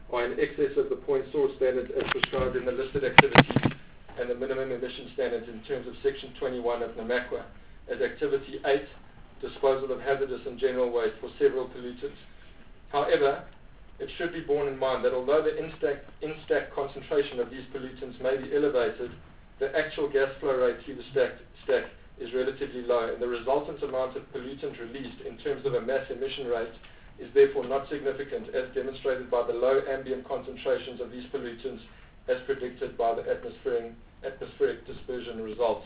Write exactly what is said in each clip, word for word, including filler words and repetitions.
are in excess of the point source standards as prescribed in the listed activities and the minimum emission standards in terms of Section twenty-one of NAMAQA as Activity eight, disposal of hazardous and general waste for several pollutants. However, it should be borne in mind that although the in-stack, in-stack concentration of these pollutants may be elevated, the actual gas flow rate through the stack, stack is relatively low, and the resultant amount of pollutant released in terms of a mass emission rate is therefore not significant, as demonstrated by the low ambient concentrations of these pollutants as predicted by the atmospheric, atmospheric dispersion results.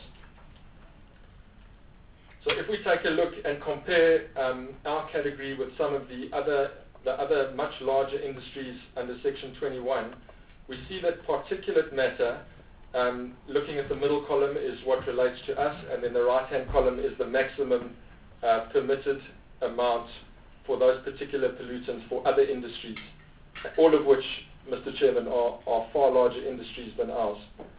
So if we take a look and compare um, our category with some of the other, the other much larger industries under Section twenty-one, we see that particulate matter, um, looking at the middle column, is what relates to us, and then the right-hand column is the maximum uh, permitted amount for those particular pollutants for other industries, all of which, Mister Chairman, are, are far larger industries than ours.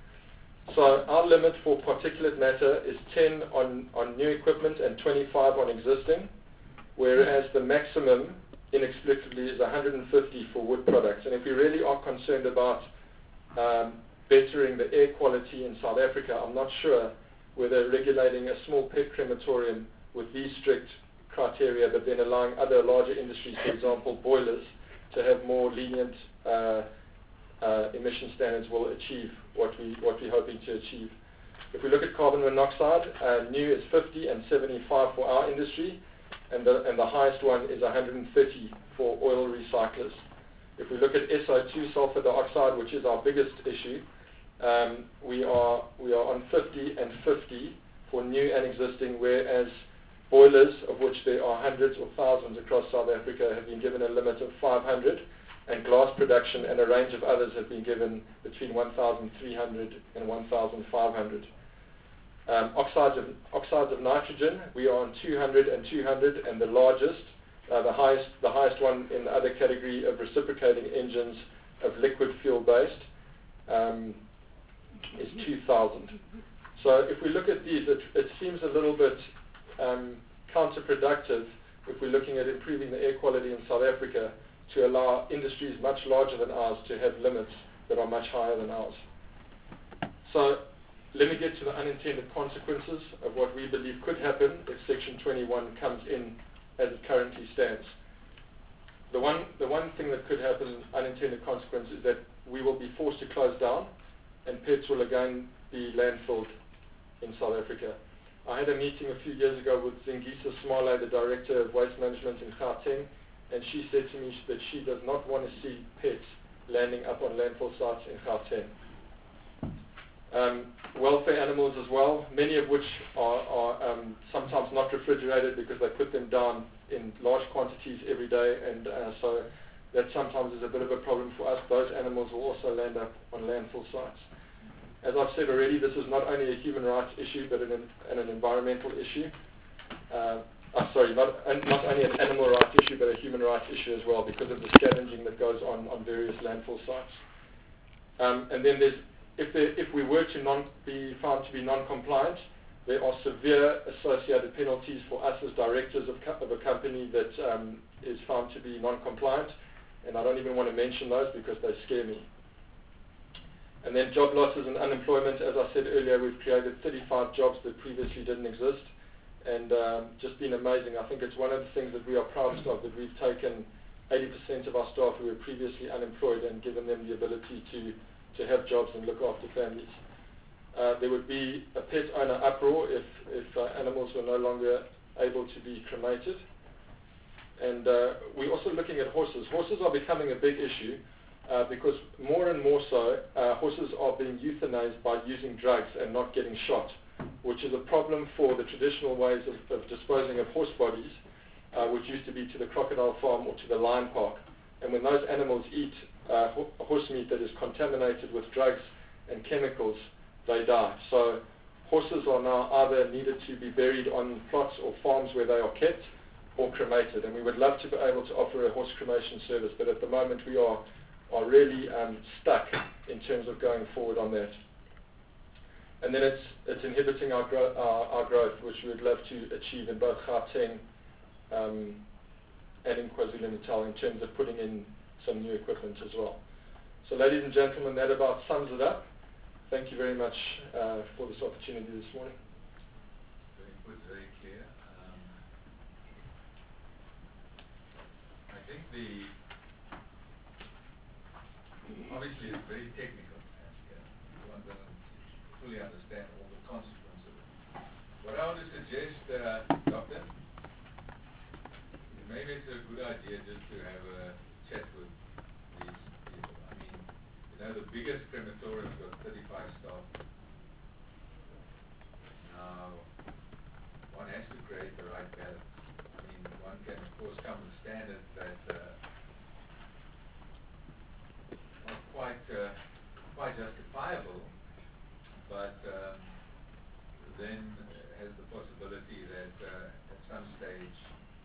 So our limit for particulate matter is ten on, on new equipment and twenty-five on existing, whereas the maximum, inexplicably, is one hundred fifty for wood products. And if we really are concerned about um, bettering the air quality in South Africa, I'm not sure whether regulating a small pet crematorium with these strict criteria, but then allowing other larger industries, for example boilers, to have more lenient uh, uh, emission standards will achieve what, we, what we're hoping to achieve. If we look at carbon monoxide, uh, new is fifty and seventy-five for our industry, and the, and the highest one is one hundred thirty for oil recyclers. If we look at S O two, sulfur dioxide, which is our biggest issue, um, we are we are on fifty and fifty for new and existing, whereas boilers, of which there are hundreds or thousands across South Africa, have been given a limit of five hundred, and glass production and a range of others have been given between one thousand three hundred and one thousand five hundred. Um, oxides, of, oxides of nitrogen, we are on two hundred and two hundred, and the largest, uh, the highest the highest one in the other category of reciprocating engines of liquid fuel based um, is two thousand. So if we look at these, it, it seems a little bit um, counterproductive if we're looking at improving the air quality in South Africa to allow industries much larger than ours to have limits that are much higher than ours. So let me get to the unintended consequences of what we believe could happen if Section twenty-one comes in as it currently stands. The one, the one thing that could happen, unintended consequence, is that we will be forced to close down, and pets will again be landfilled in South Africa. I had a meeting a few years ago with Zingisa Smale, the Director of Waste Management in Gauteng, and she said to me that she does not want to see pets landing up on landfill sites in Gauteng. Um, welfare animals as well, many of which are, are um, sometimes not refrigerated because they put them down in large quantities every day, and uh, so that sometimes is a bit of a problem for us. Those animals will also land up on landfill sites. As I've said already, this is not only a human rights issue but an, an, an environmental issue. Uh, uh, sorry, not, uh, not only an animal rights issue but a human rights issue as well, because of the scavenging that goes on on various landfill sites. Um, and then there's If, there, if we were to non, be found to be non-compliant, there are severe associated penalties for us as directors of, co- of a company that um, is found to be non-compliant, and I don't even want to mention those because they scare me. And then job losses and unemployment. As I said earlier, we've created thirty-five jobs that previously didn't exist, and um, just been amazing. I think it's one of the things that we are proudest of, that we've taken eighty percent of our staff who were previously unemployed and given them the ability to to have jobs and look after families. Uh, there would be a pet owner uproar if, if uh, animals were no longer able to be cremated. And uh, we're also looking at horses. Horses are becoming a big issue uh, because more and more so, uh, horses are being euthanized by using drugs and not getting shot, which is a problem for the traditional ways of, of disposing of horse bodies, uh, which used to be to the crocodile farm or to the lion park. And when those animals eat uh, ho- horse meat that is contaminated with drugs and chemicals, they die. So horses are now either needed to be buried on plots or farms where they are kept, or cremated. And we would love to be able to offer a horse cremation service, but at the moment we are are really um, stuck in terms of going forward on that. And then it's it's inhibiting our, gro- our, our growth, which we would love to achieve in both Gauteng um, and in KwaZulu-Natal in terms of putting in some new equipment as well. So ladies and gentlemen, that about sums it up. Thank you very much uh, for this opportunity this morning. Very good, very clear. Um, I think the obviously it's very technical, and uh, one doesn't fully understand all the consequences. What I want to suggest, uh, Doctor, maybe it's a good idea just to have a chat with these people. I mean, you know, the biggest crematorium's got thirty-five staff. Now, one has to create the right balance. I mean, one can, of course, come with standards that uh, are quite, uh, quite justifiable, but um, then has the possibility that uh, at some stage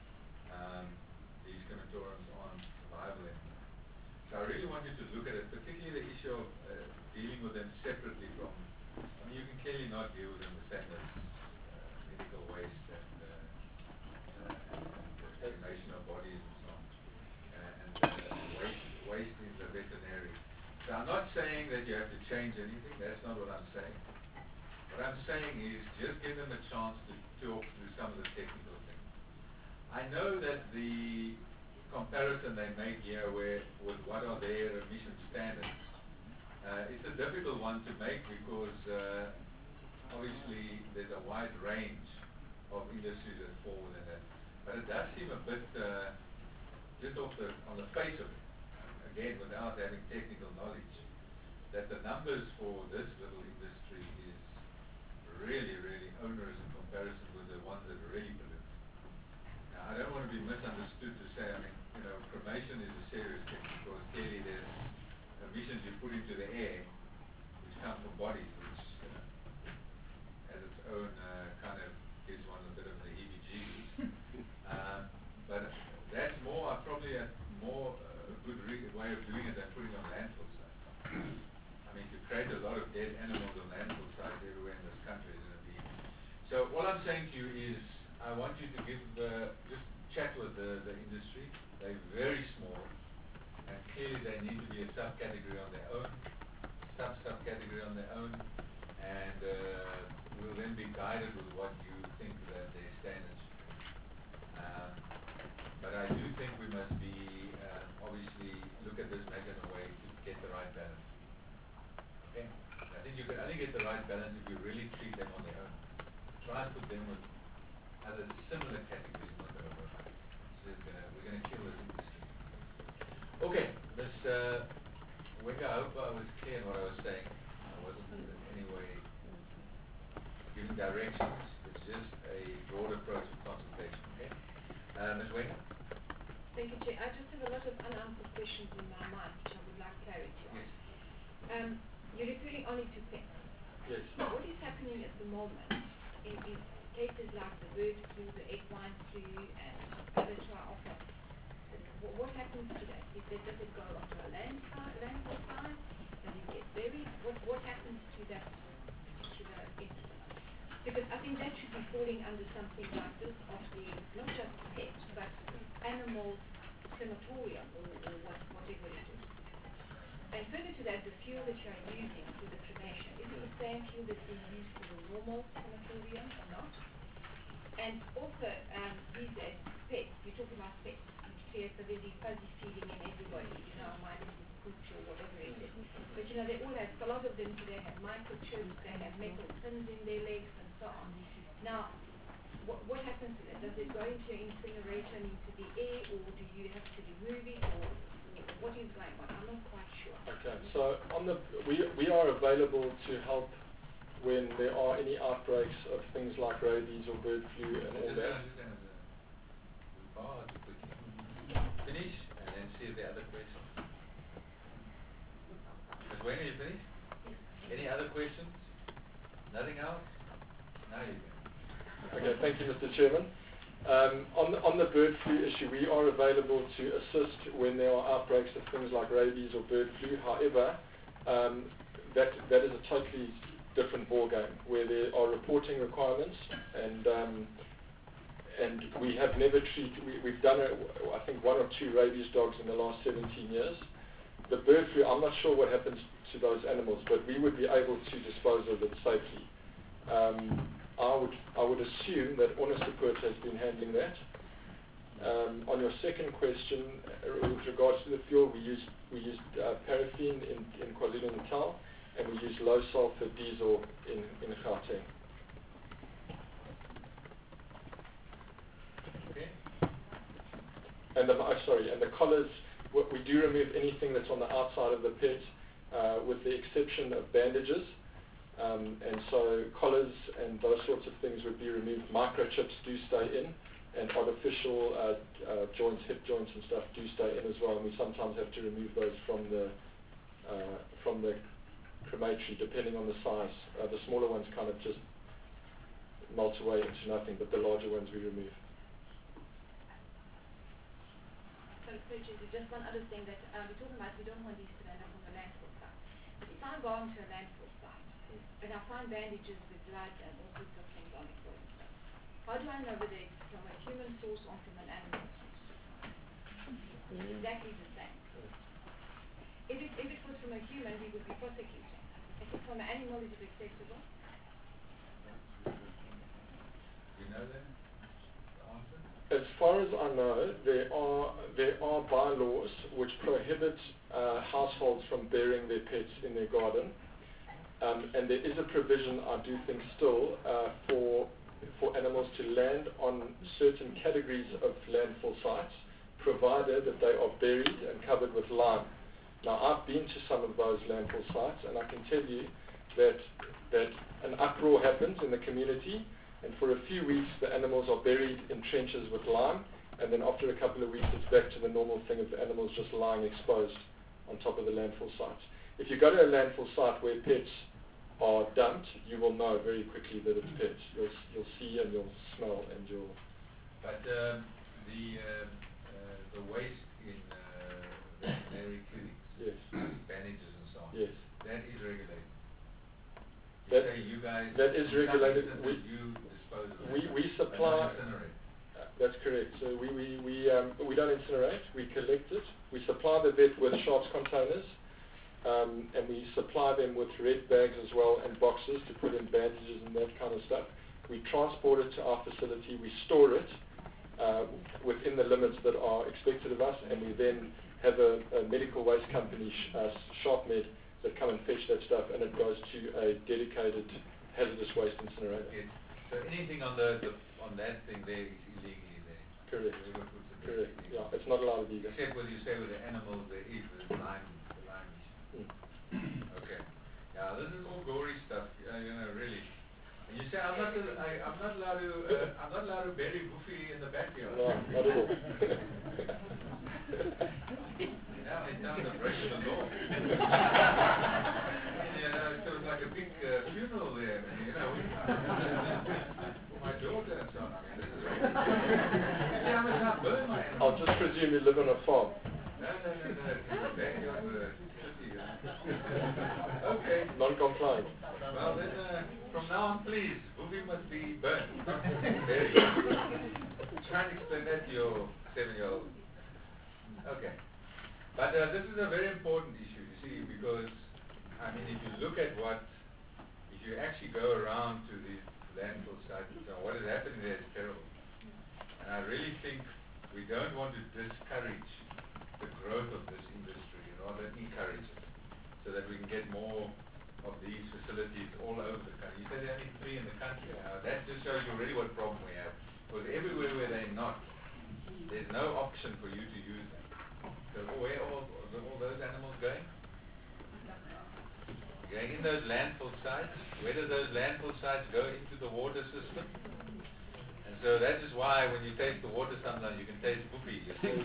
um, these crematoriums aren't viable anymore. So I really want you to look at it, particularly the issue of uh, dealing with them separately from, I mean, you can clearly not deal with them the same as uh, medical waste and, uh, uh, and, and the cremation of bodies and so on, uh, and uh, waste, waste in the veterinary. So I'm not saying that you have to change anything, that's not what I'm saying. What I'm saying is just give them a chance to talk through some of the technical things. I know that the comparison they make here where, with what are their emission standards, uh, it's a difficult one to make because uh, obviously there's a wide range of industries that fall within that. But it does seem a bit, uh, just off the, on the face of it, again without having technical knowledge, that the numbers for this little industry is really, really onerous in comparison with the ones that really pollute. Now, I don't want to be misunderstood to say, I mean, you know, cremation is a serious thing because clearly there's emissions you put into the air which come from bodies, which, you know, has its own uh, kind of, gives one a bit of the heebie-jeebies. um, but that's more, uh, probably a more uh, good re way of doing it than putting on landfill sites. I mean, to create a lot of dead animals on landfill sites everywhere in this country is going to be. So what I'm saying to you is, I want you to give uh, just chat with the, the industry. They're very small, and clearly they need to be a subcategory on their own, sub-subcategory on their own, and uh, we'll then be guided with what you think that their standards should be. Um, but I do think we must be, uh, obviously, look at this matter in a way to get the right balance. Okay? I think you can only get the right balance if you really treat them on their own. Try and put them with other similar categories, not going to work. So gonna, we're going to kill this industry. Okay, Miz Uh, Winger, I hope I was clear in what I was saying. I wasn't in any way giving directions. It's just a broad approach of consultation. Okay, uh, Miz Winger. Thank you, Chair. I just have a lot of unanswered questions in my mind, which I would like clarity on. Yes. Um, you're referring only to pets. Yes. What is happening at the moment in, in cases like the bird flu, the equine flu, and other tri-alpha? What happens to that? Is it, does it go onto a landfill, landfill site? Does it get buried? What, what happens to that particular incident? Because I think that should be falling under something like this of the, not just pets, but animal crematorium or, or what, whatever it is. And further to that, the fuel that you are using for the cremation, is it the same fuel that's being used for the normal crematorium or not? And also, um, these days, pets, you're talking about pets, you create a very fuzzy feeling in everybody, you know, mine is pooch or whatever it is. But you know, they all have, a lot of them today have microchips, they have metal pins in their legs and so on. Now, what, what happens to that? Does it go into an incinerator and into the air, or do you have to remove it, or what is going on? I'm not quite sure. Okay, so on the we we are available to help when there are any outbreaks of things like rabies or bird flu and all that. Finish and then see the other question. Miz Wayne, are you finished? Any other questions? Nothing else? Now you can. Okay, thank you, Mister Chairman. Um, on, the, on the bird flu issue, we are available to assist when there are outbreaks of things like rabies or bird flu. However, um, that, that is a totally different ballgame where there are reporting requirements, and um, and we have never treated, we, we've done, a, I think, one or two rabies dogs in the last seventeen years. The bird flu, I'm not sure what happens to those animals, but we would be able to dispose of it safely. Um, I would I would assume that Onderstepoort has been handling that. Um, on your second question, uh, with regards to the fuel, we used we used uh, paraffin in, in KwaZulu-Natal, and we use low sulfur diesel in in Gauteng. Okay. And the oh, sorry, and the collars. What we do remove anything that's on the outside of the pet, uh, with the exception of bandages. Um, and so collars and those sorts of things would be removed. Microchips do stay in, and artificial uh, uh, joints, hip joints and stuff do stay in as well. And we sometimes have to remove those from the uh, from the crematory, depending on the size. Uh, the smaller ones kind of just melt away into nothing, but the larger ones we remove. So, Richard, just one other thing that um, we're talking about, we don't want these to end up on the landfill site. But if I go onto a landfill site and I find bandages with blood and all sorts of things on it, for instance, how do I know whether it's from a human source or from an animal source? It's exactly the same. If it, if it was from a human, we would be prosecuting. If it's from an animal, is it acceptable? Do you know that? As far as I know, there are there are bylaws which prohibit uh, households from burying their pets in their garden, um, and there is a provision, I do think, still uh, for for animals to land on certain categories of landfill sites, provided that they are buried and covered with lime. Now, I've been to some of those landfill sites, and I can tell you that that an uproar happens in the community. And for a few weeks, the animals are buried in trenches with lime, and then after a couple of weeks, it's back to the normal thing of the animals just lying exposed on top of the landfill sites. If you go to a landfill site where pets are dumped, you will know very quickly that it's pets. You'll, you'll see and you'll smell and you'll... But um, the, uh, uh, the waste in uh, veterinary clinics, yes. bandages and so on, yes. that is regulated. That, you guys, that is regulated. We, you dispose of we, we supply, uh, that's correct. So we, we, we, um, we don't incinerate, we collect it. We supply the vet with sharps containers, um, and we supply them with red bags as well and boxes to put in bandages and that kind of stuff. We transport it to our facility, we store it uh, within the limits that are expected of us, and we then have a, a medical waste company, sh uh, SharpMed, that come and fetch that stuff, and it goes to a dedicated hazardous waste incinerator. Yes. So anything on the, the on that thing there is illegally there. Correct. Correct. Yeah, it's not allowed to be there. Except what you say with the animals, there is the lime, the lime issue. Mm. Okay. Yeah, this is all gory stuff. Uh, you know, really. And you say I'm not, uh, I, I'm not allowed to, uh, I'm not allowed to bury Goofy in the backyard. No, not at all. Yeah, it sounds a break of the law. You know, it's sort of like a big uh, funeral there. You know, for my daughter and so on. I mean, this is right. See how much I burn my animals. I'll just presume you live on a farm. No, no, no, no. It's in the backyard of the city. Okay. Non-compliant. Well, then, uh, from now on, please, Goofy must be burnt. Very Try and explain that to your seven-year-old. Okay. But uh, this is a very important issue, you see, because, I mean, if you look at what, if you actually go around to these landfill sites, so what is happening there is terrible. And I really think we don't want to discourage the growth of this industry, rather encourage it, so that we can get more of these facilities all over the country. You said there are only three in the country. Now, that just shows you really what problem we have. Because everywhere where they're not, there's no option for you to use them. So where are all, all those animals going? Going in those landfill sites. Where do those landfill sites go? Into the water system. And so that is why when you taste the water sometimes you can taste poopy.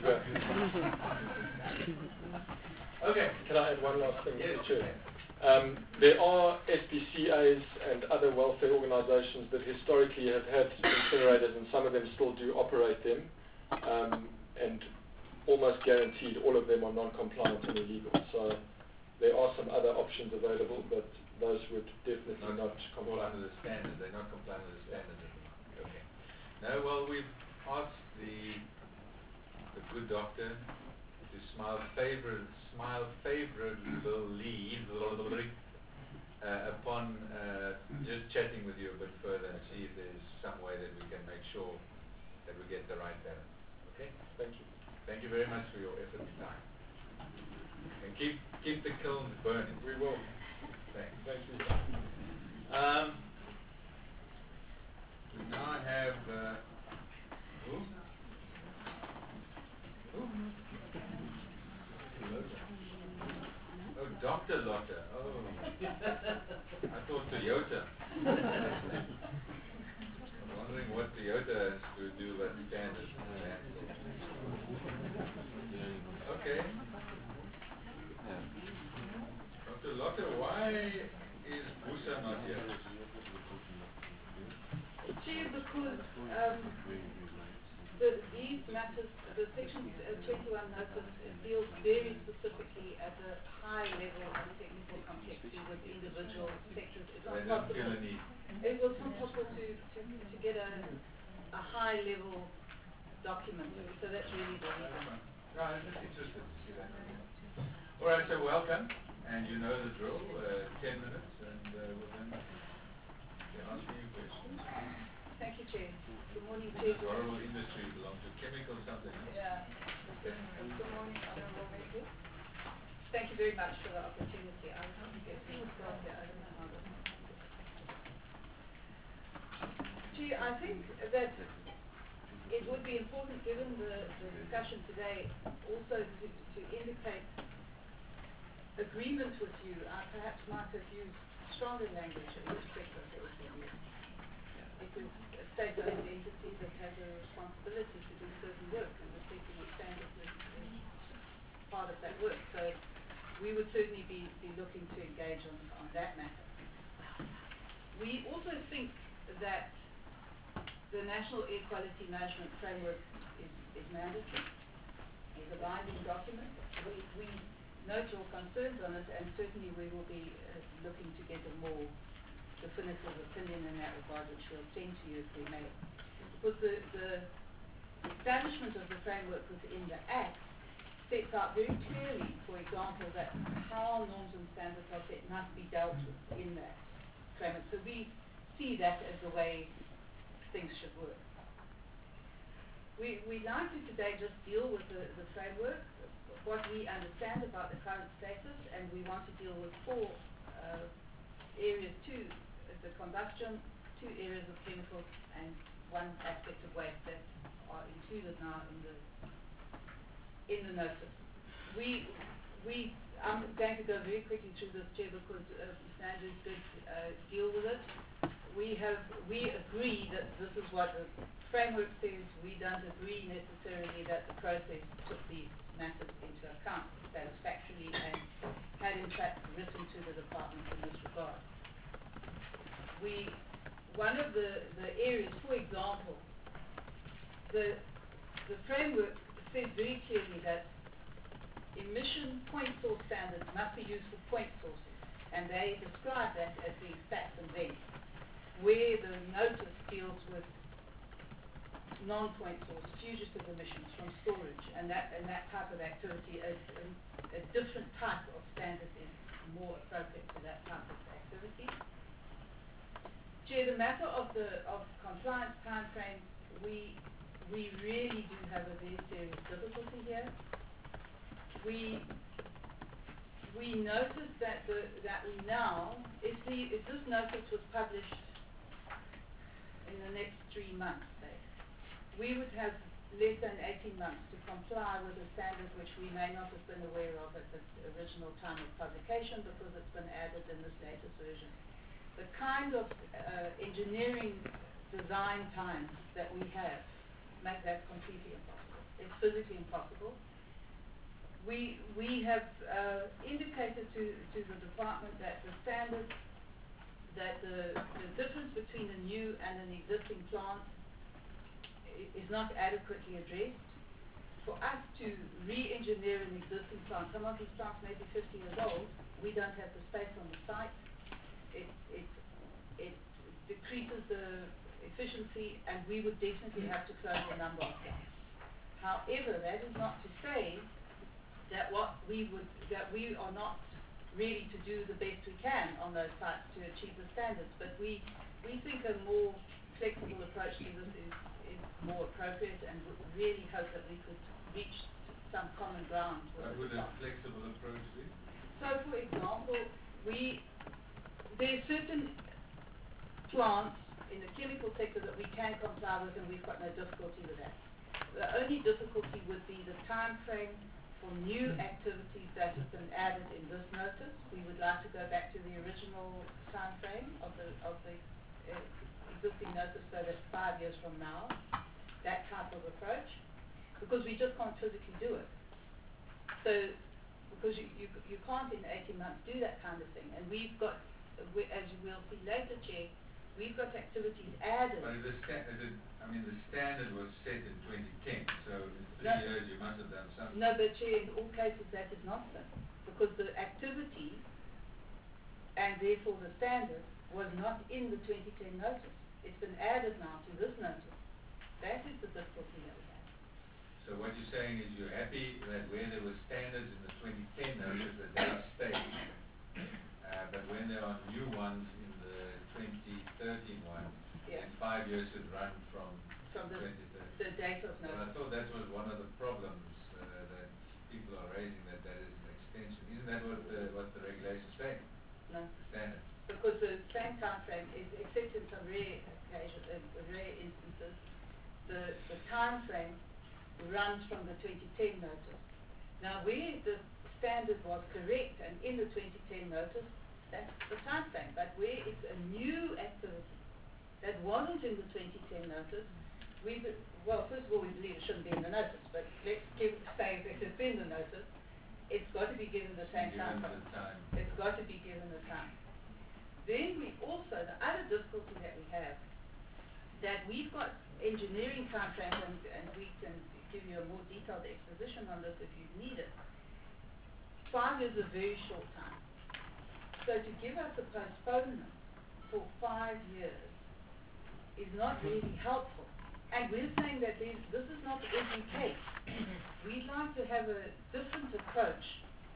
Okay. Can I add one last thing? Yes. Chair? Um, there are S P C As and other welfare organizations that historically have had incinerators, and some of them still do operate them. Um, and almost guaranteed all of them are non-compliant and illegal. So there are some other options available, but those would definitely not, not comply under the standard. They're not compliant with the standard. Okay. No, well, we've ask the the good doctor to smile favor smile favorably uh, upon uh, just chatting with you a bit further and see if there's some way that we can make sure that we get the right balance. Okay? Thank you. Thank you very much for your effort and time. And keep keep the kilns burning. We will. Thanks. Thank you. Um, we now have uh, who? Who? Oh, Doctor Lotte. Oh, I thought Toyota. I was wondering what Toyota has to do with standards. Okay. Doctor Lotte, why is Busa not here? Chair, because um, the, these matters, the Section uh, twenty-one notice deals very specifically at a high level of technical complexity with individual sectors. It's They not don't feel possible. a need. It was not possible to, to, to get a, a high level document. So that's really the reason. No, I'm just interested to see that. All right, so welcome, and you know the drill. Uh, ten minutes, and uh, we'll then ask you questions. Thank you, Chair. Good morning, This Chair. horrible industry belongs to chemical something else. Yeah. Good morning, Honorable Members. Thank you very much for the opportunity. I was going to get things started. I don't know how this. Gee, I think that it would be important, given the, the discussion today, also to, to indicate agreement with you. I perhaps might have used stronger language in respect of the S M E. Because a state-owned entity that has a responsibility to do certain work, and the setting of standards is, is part of that work. So we would certainly be, be looking to engage on, on that matter. We also think that the National Air Quality Management Framework is, is mandatory. It's a binding document. We, we note your concerns on it, and certainly we will be uh, looking to get a more definitive opinion in that regard, which we'll send to you if we may. Because the, the establishment of the framework within the Act sets out very clearly, for example, that how norms and standards are set must be dealt with in that framework. So we see that as the way things should work. We, we'd like to today just deal with the, the framework, what we understand about the current status, and we want to deal with four uh, areas too. The combustion, two areas of chemicals, and one aspect of waste that are included now in the in the notice. We we I'm going to go very quickly through this, Chair, because uh, Mister Andrews did uh, deal with it. We have we agree that this is what the framework says. We don't agree necessarily that the process took these matters into account satisfactorily and had in fact written to the department in this regard. We, one of the, the areas, for example, the, the framework says very clearly that emission point source standards must be used for point sources, and they describe that as being facts and vents, where the notice deals with non-point source, fugitive emissions from storage, and that, and that type of activity, a, a, a different type of standard is more appropriate to that type of activity. Chair, the matter of the of compliance timeframes, we we really do have a very serious difficulty here. We we notice that the that we now, if the if this notice was published in the next three months, say, we would have less than eighteen months to comply with a standard which we may not have been aware of at the original time of publication because it's been added in this latest version. The kind of uh, engineering design times that we have make that completely impossible. It's physically impossible. We, we have uh, indicated to, to the department that the standard, that the, the difference between a new and an existing plant is not adequately addressed. For us to re-engineer an existing plant, some of these plants may be fifty years old, we don't have the space on the site. It, it, it decreases the efficiency, and we would definitely have to close a number of gaps. However, that is not to say that what we would, that we are not really to do the best we can on those sites to achieve the standards, but we, we think a more flexible approach to this is, is more appropriate, and would really hope that we could reach some common ground. What would a flexible approach be? So, for example, we, there are certain plants in the chemical sector that we can comply with, and we've got no difficulty with that. The only difficulty would be the time frame for new activities that have been added in this notice. We would like to go back to the original time frame of the, of the uh, existing notice, so that's five years from now, that type of approach, because we just can't physically do it. So, because you, you, you can't in eighteen months do that kind of thing, and we've got, we, as you will see later, Chair, we've got activities added. But the sta- the, I mean, the standard was set in twenty ten, so in three No. years you must have done something. No, but Chair, in all cases that is not so, because the activity and therefore the standard was not in the twenty ten notice. It's been added now to this notice. That is the difficulty that we have. So what you're saying is you're happy that where there were standards in the twenty ten notice that they stay, uh, but when there are new ones in the twenty thirteen one, Yeah. then five years should run from, From the, twenty thirteen. the date of Well, I notice. thought that was one of the problems uh, that people are raising, that that is an extension. Isn't that what the, what the regulations say? No. The standard. Because the same time frame is, except in some rare occasions, uh, rare instances, the, the time frame runs from the twenty ten notice. Now, where the standard was correct and in the twenty ten notice, that's the time frame. But where it's a new activity that wasn't in the twenty ten notice, we, be- well, first of all, we believe it shouldn't be in the notice, but let's give, say if it's in the notice, it's got to be given the same time Given frame. the time. It's got to be given the time. Then we also, the other difficulty that we have, that we've got engineering time frames, and, and we can give you a more detailed exposition on this if you need it. Five is a very short time. So to give us a postponement for five years is not really helpful. And we're saying that there's, this is not every case. We'd like to have a different approach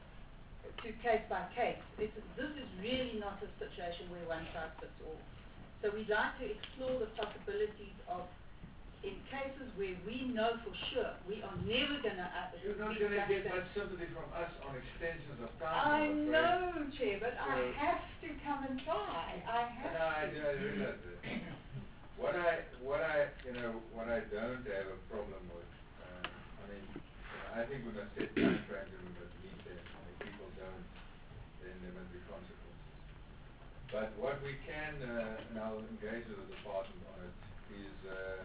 to case by case. It's, this is really not a situation where one size fits all. So we'd like to explore the possibilities of, in cases where we know for sure we are never going to... Uh, You're not going to get much sympathy from us on extensions of time. I I'm afraid. know, Chair, but I So- have to come and try. I have No, I, to. I realize that. What I, what I, you know, what I don't have a problem with, uh, I mean, you know, I think we must set time frames and we must meet them. And if people don't, then there must be consequences. But what we can, uh, and I'll engage with the department on it, is uh,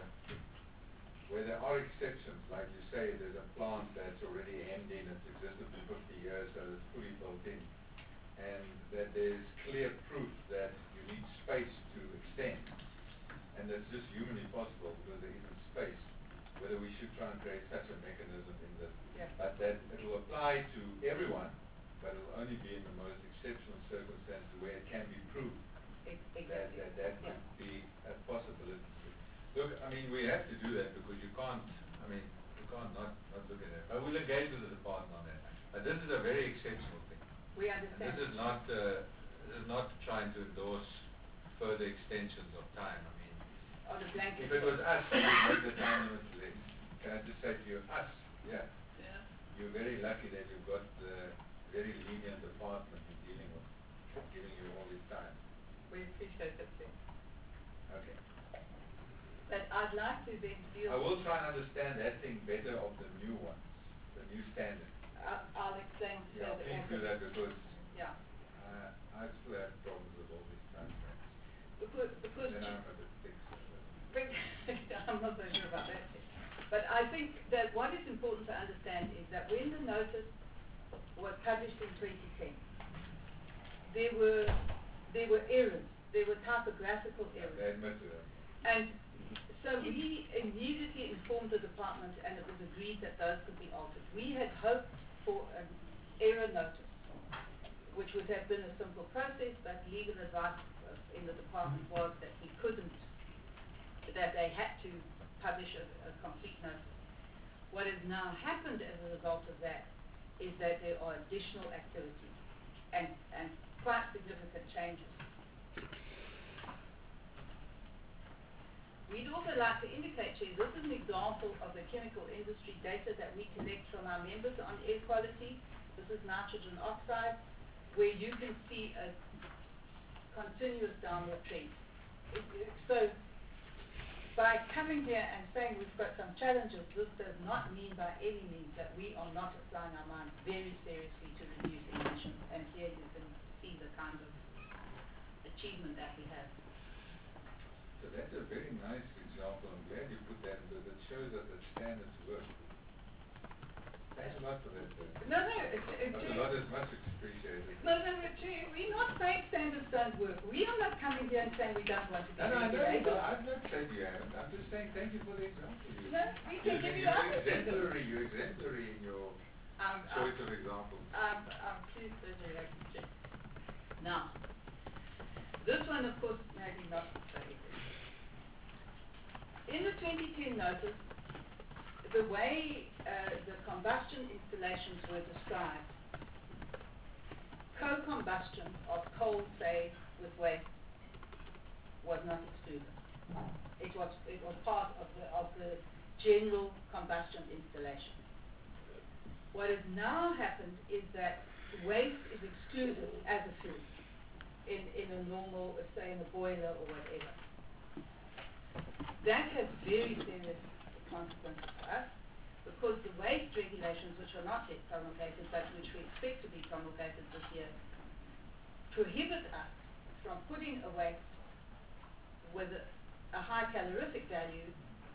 where there are exceptions, like you say, there's a plant that's already hemmed in, it's existed for fifty years, so it's fully built in, and that there's clear proof that you need space to extend. And that's just humanly possible because there isn't space, whether we should try and create such a mechanism in this. Yeah. But that it will apply to everyone, but it will only be in the most exceptional circumstances where it can be proved Ex- that Exactly. that, that Yeah. could be a possibility. Look, I mean, we have to do that because you can't, I mean, you can't not, not look at it. But we'll engage with the department on that. But this is a very exceptional thing. We And understand. this is not, uh, this is not trying to endorse further extensions of time. I mean, On a blanket. if it was us, we would make the time limit less. Can I just say to you, us, yeah, Yeah. you're very lucky that you've got the very lenient department you're dealing with, giving you all this time. We appreciate that, Chair. Okay. But I'd like to then deal... I will try and understand that thing better of the new ones, the new standard. I'll, I'll explain to Yeah, the please do that because Yeah. uh, I still have problems with all these time frames. Because, because Then I'm a bit thick. so- But I'm not so sure about that. But I think that what is important to understand is that when the notice was published in twenty ten, there were there were errors, there were typographical errors, They admit to that. and so we immediately informed the department, and it was agreed that those could be altered. We had hoped for an error notice, which would have been a simple process, but legal advice uh, in the department was that we couldn't that they had to publish a, a complete notice. What has now happened as a result of that is that there are additional activities and, and quite significant changes. We'd also like to indicate to you, this is an example of the chemical industry data that we collect from our members on air quality. This is nitrogen oxide, where you can see a continuous downward trend. It, it, so, by coming here and saying we've got some challenges, this does not mean by any means that we are not applying our minds very seriously to reduce emissions. And here you can see the kind of achievement that we have. So that's a very nice example. I'm glad you put that because it shows that the standards work. Thanks a lot for that. Uh, No, no, it's, it's a lot is much appreciated. No, no, no, gee, we're not saying standards don't work. We are not coming here and saying we don't want to be No, no, I know, regulated. no, I'm not saying you haven't. I'm just saying thank you for the example. You, No, we can give you you're other exemplary. You're exemplary in your Um, choice um, of examples. Um, um, please do direct check. Now, this one, of course, maybe not so easy. In the twenty ten notice, the way uh, the combustion installations were described, co-combustion of coal, say, with waste was not excluded. It was, it was part of the, of the general combustion installation. What has now happened is that waste is excluded as a fuel in, in a normal, say in a boiler or whatever. That has very serious consequences for us because the waste regulations, which are not yet promulgated but which we expect to be promulgated this year, prohibit us from putting a waste with a, a high calorific value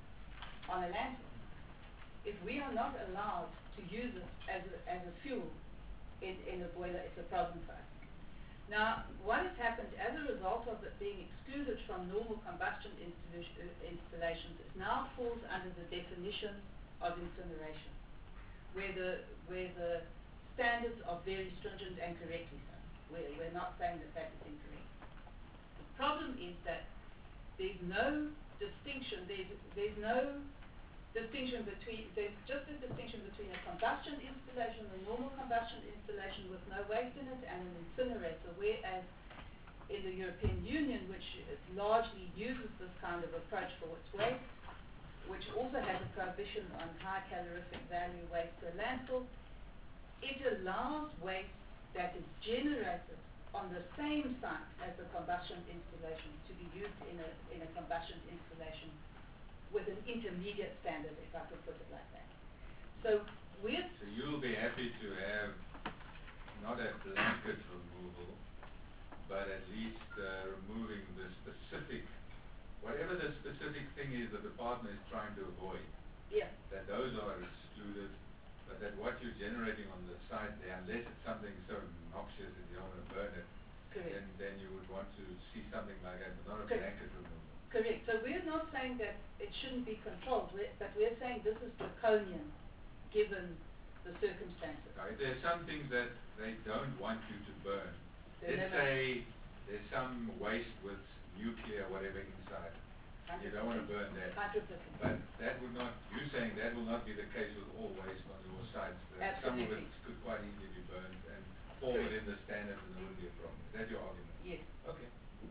on a landfill. If we are not allowed to use it as a, as a fuel in, in a boiler, it's a problem for us. Now, what has happened as a result of it being excluded from normal combustion installations, it now falls under the definition of incineration, where the, where the standards are very stringent and correctly so. We're, we're not saying that that is incorrect. The problem is that there's no distinction, there's, there's no distinction between, there's just a distinction between a combustion installation, a normal combustion installation with no waste in it, and an incinerator, whereas in the European Union, which largely uses this kind of approach for its waste, which also has a prohibition on high calorific value waste to landfill, it allows waste that is generated on the same site as the combustion installation to be used in a, in a combustion installation with an intermediate standard, if I could put it like that. So we're... So you'll be happy to have not a blanket removal, but at least uh, removing the specific, whatever the specific thing is that the partner is trying to avoid, Yeah. that those are excluded, but that what you're generating on the site there, unless it's something so noxious that you don't want to burn it, Correct. then, then you would want to see something like that, but not a Correct. blanket removal. Correct. So we're not saying that it shouldn't be controlled, we're, but we're saying this is draconian, given the circumstances. Now, if there's some things that they don't want you to burn, They let's never- say there's some waste with nuclear whatever inside, you don't want to burn that. one hundred percent. But that would not, you're saying that will not be the case with all waste on your sites. That some of it Absolutely. could quite easily be burned and fall Correct. within the standards and there wouldn't be a problem. Is that your argument? Yes. Okay.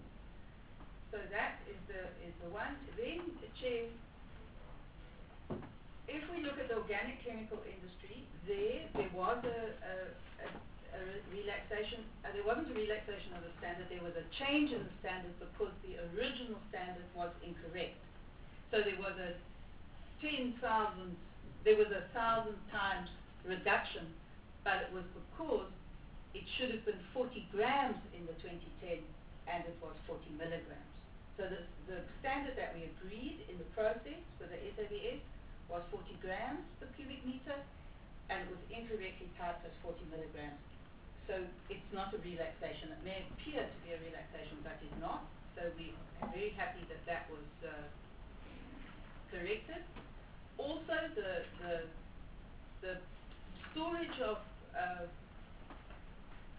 So that is the is the one. Then, Chair, if we look at the organic chemical industry, there there was a, a, a, a relaxation. Uh, there wasn't a relaxation of the standard. There was a change in the standard because the original standard was incorrect. So there was a ten thousand. There was a thousand times reduction, but it was because it should have been forty grams in the twenty ten, and it was forty milligrams. So the, the standard that we agreed in the process for the S A B S was forty grams per cubic meter, and it was incorrectly typed as forty milligrams. So it's not a relaxation. It may appear to be a relaxation, but it's not. So we are very happy that that was uh, corrected. Also, the the the storage of uh, organic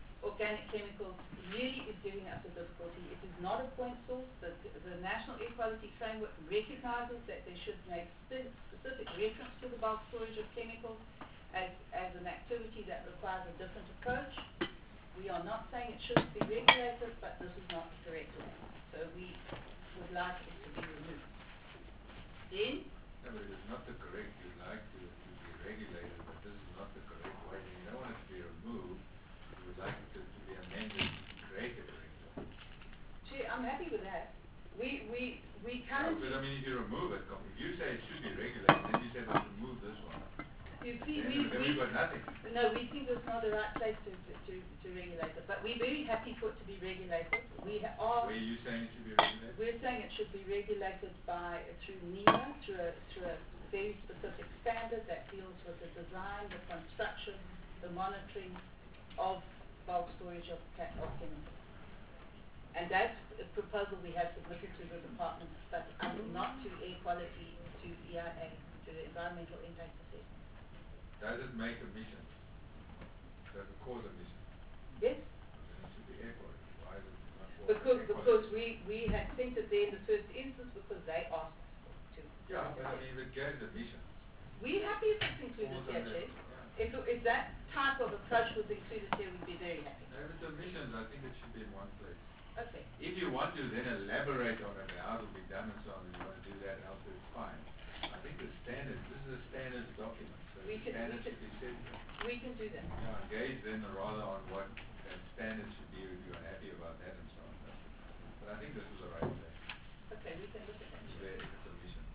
inorganic chemicals really is giving us a difficulty. It is not a point source. The, the National Air Quality Framework recognizes that they should make spe- specific reference to the bulk storage of chemicals as, as an activity that requires a different approach. We are not saying it shouldn't be regulated, but this is not the correct way. So we would like it to be removed. Then, No, but it is not the correct, you'd like to, to be regulated, but this is not the correct way. You don't want it to be removed, you would like it to, to be amended, created regulated. gee, I'm happy with that. We, we, we No, currently... but I mean, if you remove it, if you say it should be regulated, then you say, let's remove this one. You see, Then, we, then we, we've got nothing. no, we think it's not the right place to, to, to, to regulate it, but we're very happy for it to be regulated. We ha- are, Where are you saying it should be regulated? we're saying it should be regulated by, through NEMA, through a, through a very specific standard that deals with the design, the construction, the monitoring of bulk storage of, ca- of chemicals. And that's a proposal we have submitted to the department, but um, not to air quality, to E I A, to the environmental impact assessment. Does it make emissions? Does it cause emissions? Yes? Then it should be air quality. Why is it not for Because, air because quality? we, we had sent it there in the first instance because they asked us to. Yeah, but I mean, it gives emissions. We're happy if it's included Falls here, under- Chair. yeah. If, if that type of approach was included here, we'd be very happy. No, but the emissions, I think it should be in one place. Okay. If you want to then elaborate on it, how it will be done and so on, if you want to do that elsewhere, it's fine. I think the standards, this is a standards document, so We the can- we standards can- should be set here. We can do that. You know, engage then rather on what that standards should be, if you're happy about that and so on. But, but I think this was the right place. Okay, we can look at that. It's there, it's emissions.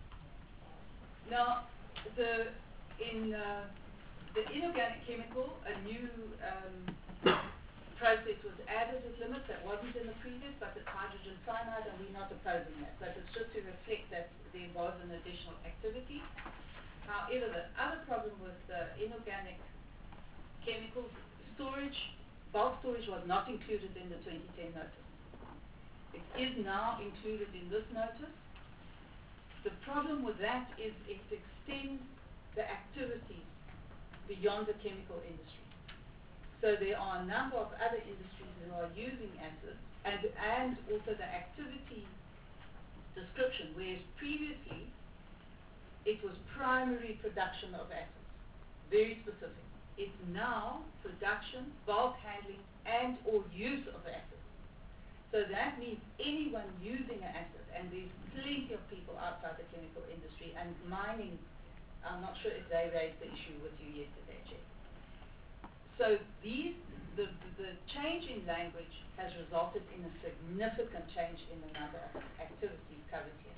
Now, the, in, uh, the inorganic chemical, a new, um, process was added as limits that wasn't in the previous, but it's hydrogen cyanide, and we're not opposing that. But it's just to reflect that there was an additional activity. However, the other problem with the inorganic chemicals storage, bulk storage was not included in the twenty ten notice. It is now included in this notice. The problem with that is it extends the activities beyond the chemical industry. So there are a number of other industries who are using acids, and, and also the activity description, whereas previously it was primary production of acids, very specific. It's now production, bulk handling, and or use of acids. So that means anyone using an acid, and there's plenty of people outside the chemical industry, and mining, I'm not sure if they raised the issue with you yesterday, Jay. So these, the, the change in language has resulted in a significant change in the number of activities covered here.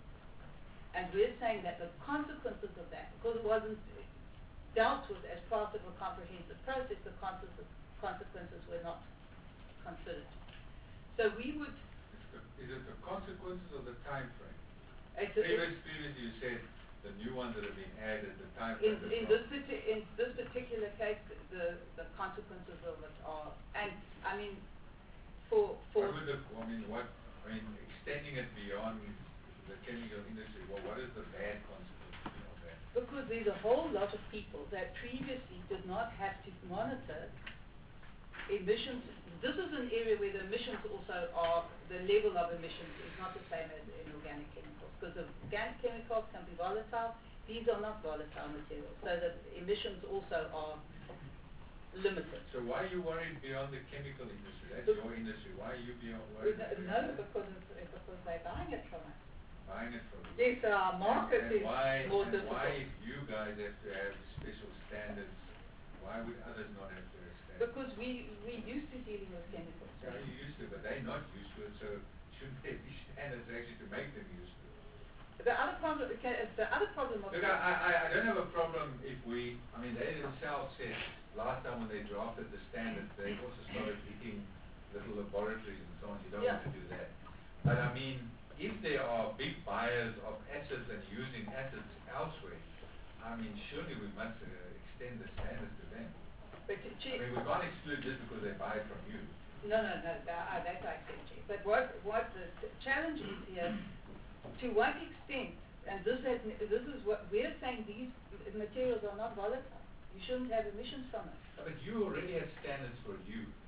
And we're saying that the consequences of that, because it wasn't dealt with as part of a comprehensive process, the consequences, consequences were not considered. So we would... It's the, is it the consequences or the time frame? It's a, Previous, previously you said the new ones that have been added, the time in, frame. in, is this not- parti- in this particular case, the, the consequences of it are... And, I mean, for... for What would the, I mean, what, I mean, extending it beyond the chemical industry, well, what is the bad consequence of that? Because there's a whole lot of people that previously did not have to monitor emissions. This is an area where the emissions also are, the level of emissions is not the same as in organic chemicals. Because the organic chemicals can be volatile. These are not volatile materials. So the emissions also are limited. So why are you worried beyond the chemical industry? That's Look- your industry. Why are you beyond No, worried? beyond that? because, it's, because they're buying it from us. Buying it from you. Yes, so our market and, and is why, more and difficult. why if you guys have to have special standards, why would others not have to have standards? Because we, we're used to dealing with chemicals. Yeah, you used to, but they're not used to it, so shouldn't there be standards actually to make them used to it? The other problem, okay, the other problem of... Look, I, I, I don't have a problem if we, I mean, they themselves said last time when they drafted the standards, they also started hitting little laboratories and so on. You don't Yeah. want to do that. But I mean, if there are big buyers of acids and using acids elsewhere, I mean, surely we must uh, extend the standards to them. But, I Chief, mean, we can't exclude just because they buy it from you. no, no, no, that, uh, that's I accept, Chief. But what, what the t- challenge is here, to what extent, and this has, this is what we're saying, these materials are not volatile. You shouldn't have emissions from it. But you already have standards for you.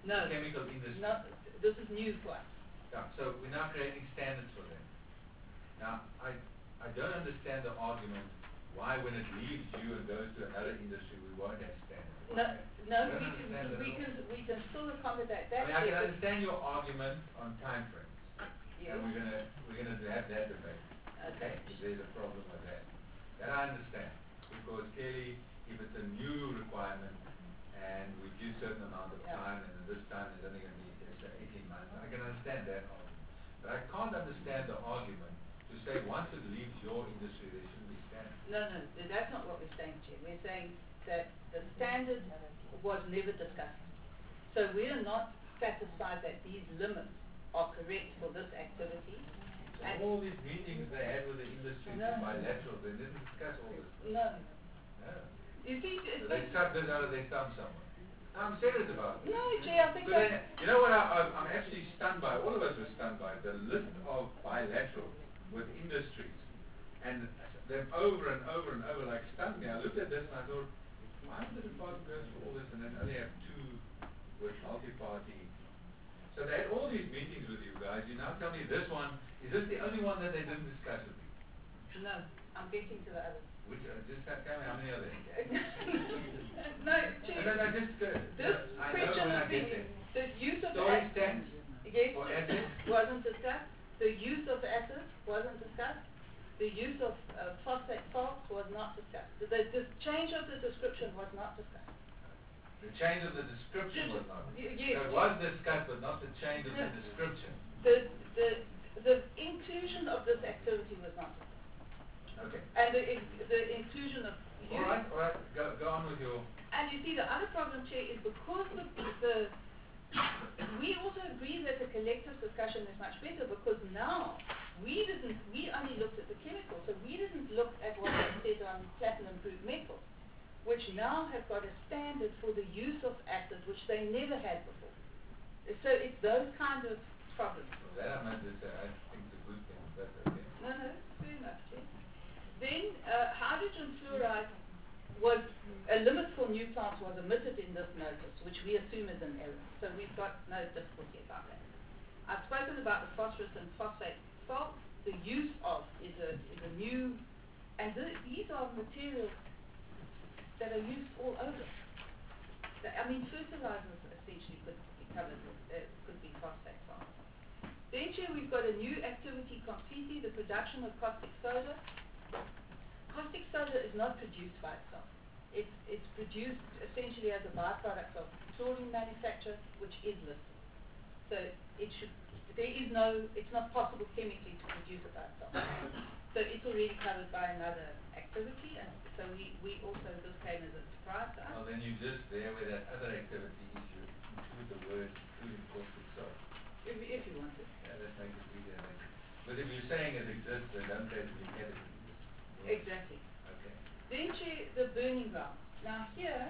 No. the chemical industry. No, this is new for us. Yeah, so we're now creating standards for them. Now, I, I don't understand the argument why when it leaves you and goes to another industry, we won't have standards. No, no, I don't we understand can, that we at can, all. we can still accommodate I that. mean, I can because- understand your argument on time frames. Yes. And we're gonna, we're gonna have that debate. Okay. If there's a problem with that. That I understand. Because clearly, if it's a new requirement and we give certain amount of Yeah. time and this time is only gonna be let's say eighteen months, I can understand that argument. But I can't understand the argument to say once it leaves your industry, there shouldn't be standards. No, no, th- that's not what we're saying, Chair. We're saying that the standard was never discussed. So we are not satisfied that these limits are correct for this activity. So And all these meetings they had with the industry, No. bilateral, they didn't discuss all this. no, No. you see, So it's they sucked this out of their thumb somewhere. I'm serious about it. no, Chair, I think So that, then, you know what I, I'm I'm actually stunned by, all of us were stunned by, the list of bilaterals with industries, and them over and over and over, like stunned me. I looked at this and I thought, why did the department go through all this and then only have two with multi-party? So they had all these meetings with you guys, you now tell me this one, is this the only one that they didn't discuss with you? no, I'm getting to the others. Which, uh, just tell me how many are there? No, And then Chair, I just, uh, this I know question when I of get the, there. the use of the Storage assets, tanks yes, or assets? wasn't discussed. The use of assets wasn't discussed. The use of uh, phosphate salts was not discussed. The, the, the change of the description was not discussed. The change of the description was not. Y- So yes, it was discussed, but not the change of the description. The, the, the inclusion of this activity was not discussed. Okay. And the, in- the inclusion of use. All right, all right. Go, go on with your. And you see, the other problem, Chair, is because the, the we also agree that the collective discussion is much better because now we didn't, we only looked at the chemicals, so we didn't look at what they said on platinum group metals, which now have got a standard for the use of acid, which they never had before. So it's those kind of problems. That I might just say, I think it's a good thing, but okay. No, no, fair enough, Chair. Then uh, hydrogen fluoride was, a limit for new plants was omitted in this notice, which we assume is an error. So we've got no difficulty about that. I've spoken about the phosphorus and phosphate salt. The use of is a, is a new, and th- these are materials that are used all over. The, I mean, fertilizers essentially could be covered with, uh, could be phosphate salt. Then here we've got a new activity completely, the production of caustic soda. Caustic soda is not produced by itself. It's, it's produced essentially as a byproduct of chlorine manufacture, which is listed. So it should, there is no, it's not possible chemically to produce it by itself. So it's already covered by another activity, and so we, we also, this came as a surprise to us. Well, then you just there where that other activity is, you include the word including caustic soda. If, if you want to. Yeah, that makes it easier. Makes it. But if you're saying it exists, then don't say to be category. Exactly. Okay. Then to the burning ground. Now here,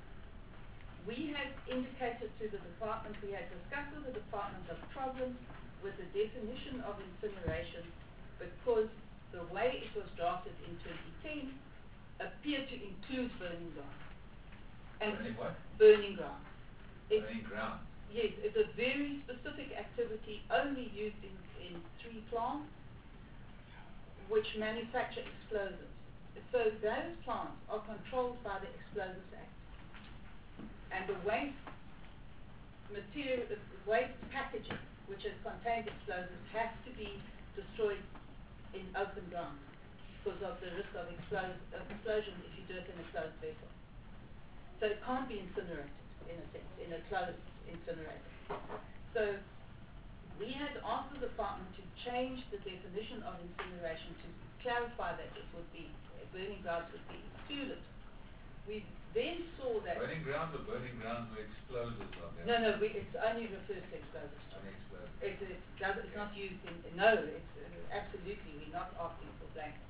we had indicated to the department, we had discussed with the department the problem with the definition of incineration because the way it was drafted in twenty ten appeared to include burning ground. And Burning what? burning ground. It's, Burning ground. yes, it's a very specific activity only used in, in three plants which manufacture explosives. So those plants are controlled by the Explosives Act. And the waste material, uh, waste packaging which has contained explosives has to be destroyed in open ground because of the risk of explos- of explosion if you do it in a closed vessel. So it can't be incinerated in a sense, in a closed incinerator. So we had asked the department to change the definition of incineration to clarify that it would be, burning grounds would be excluded. We then saw that... Burning grounds or burning grounds where explosives are there? No, no, we, it's only refers to explosives. Only explosives. It, it does, it's not used in, no, it's uh, absolutely, we're not asking for blankets.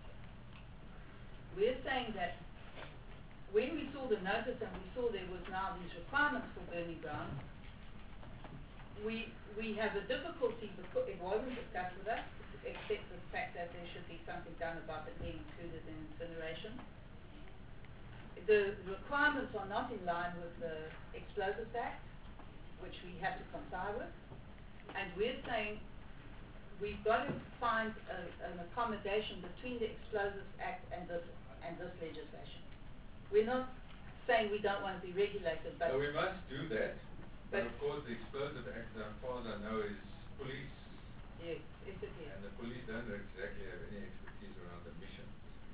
We're saying that when we saw the notice and we saw there was now these requirements for burning grounds, we, we have a difficulty because it wasn't discussed with us, except the fact that there should be something done about it being included in incineration. The requirements are not in line with the Explosives Act, which we have to comply with. And we're saying we've got to find a, an accommodation between the Explosives Act and this, and this legislation. We're not saying we don't want to be regulated, but... So we must do that. But, But- of course, the Explosive Act, as far as I know, is police. Yes, yes it is. And the police don't exactly have any expertise around the mission.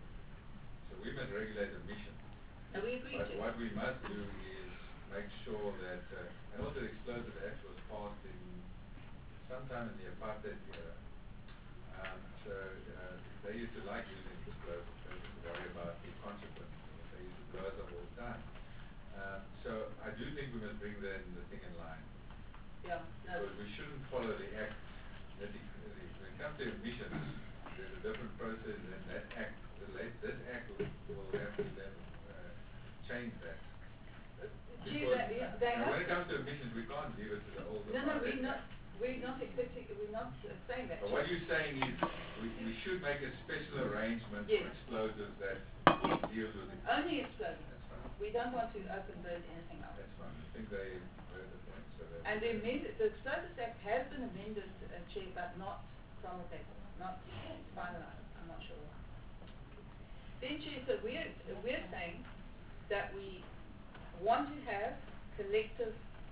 So we must regulate the mission. And we agree But to. what we must do is make sure that, uh, and also the Explosive Act was passed in sometime in the apartheid era. Um, so uh, they used to like using explosives. They didn't worry about the consequences. They used to blow us up all the time. Um, so I do think we must bring that in the thing in line. Yeah, no. Because we shouldn't follow the act. That the, the, when it comes to emissions, there's a different process, and that act, the late, this act will, will have to then uh, change that. Gee, Because, they, yeah, they now have when it to. comes to emissions, we can't leave it to the older No, no, part. we're not, we're not accepting, we're not uh, saying that. But what you're saying is we, we should make a special arrangement Yes. for explosives that deals with it. Only explosives. That's fine. We don't want to open burn anything else. That's fine. I think they heard the point. So that's And the amended, the Explosives Act has been amended, uh, Chair, but not promulgated, not finalized. I'm not sure why. Then, Chair, so we're, we're saying that we want to have collective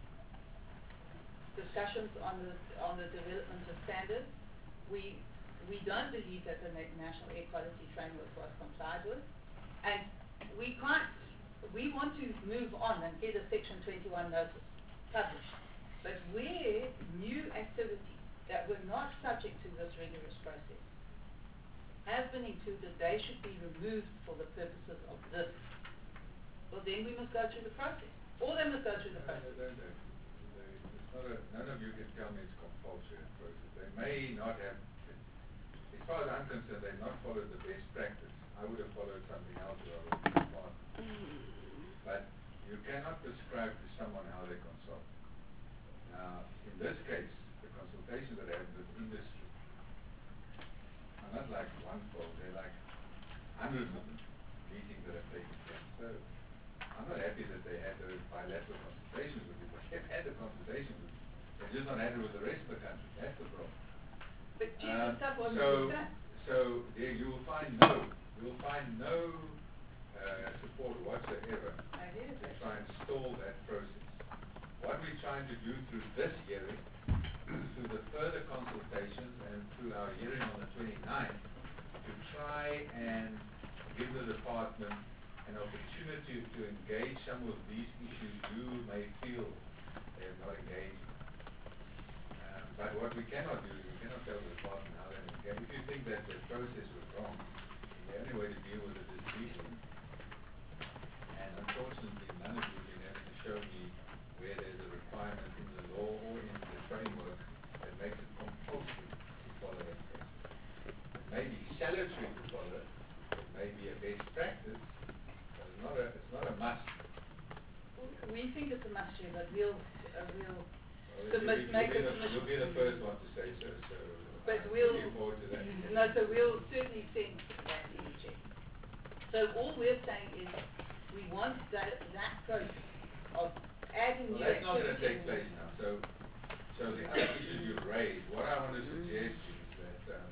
discussions on the, on the development of standards. We, we don't believe that the Na- National Air Quality Framework was complied with. And we can't, we want to move on and get a Section twenty-one notice published. But where new activities that were not subject to this rigorous process have been included, they should be removed for the purposes of this. Well, then we must go through the process. Or they must go through the No, process. they don't have to. They- it's not a, none of you can tell me it's compulsory in process. They may not have, as far as I'm concerned, they've not followed the best practice. I would have followed something else if I was the department. But you cannot prescribe to someone how they consult. Now, in this case, the consultations that I have with industry are not like one fold, they're like hundreds of meetings that have taken place. So I'm not happy that they had those bilateral consultations with you, but they've had the consultations with you. They're just not happy with the rest of the country. That's the problem. But chief Um, of staff wasn't so, done. so there you will find no, you will find no uh, support whatsoever I hear to that. try and stall that process. What we're trying to do through this hearing, through the further consultations and through our hearing on the twenty-ninth, to try and give the department an opportunity to engage some of these issues you may feel they have not engaged. Um, but what we cannot do is we cannot tell the department how they engage. If you think that the process was wrong, the only way to deal with it is legally. And unfortunately, none of you have been able to show me where there's a requirement in the law or in the framework that makes it compulsory to follow that process. It may be salutary to follow it, it may be a best practice, but it's not a, it's not a must. We think it's a must, Chair, but we'll, uh, we'll Well, submit, you'll be, make a you'll be the, submission. you'll be the first one to say so, so But I'm we'll- looking forward to that. No, so we'll certainly send that in, Chair. So all we're saying is, we want that, that process of adding Well, new that's not going to take activities. place now. So, so the other issues you've raised, what I want to suggest is that um,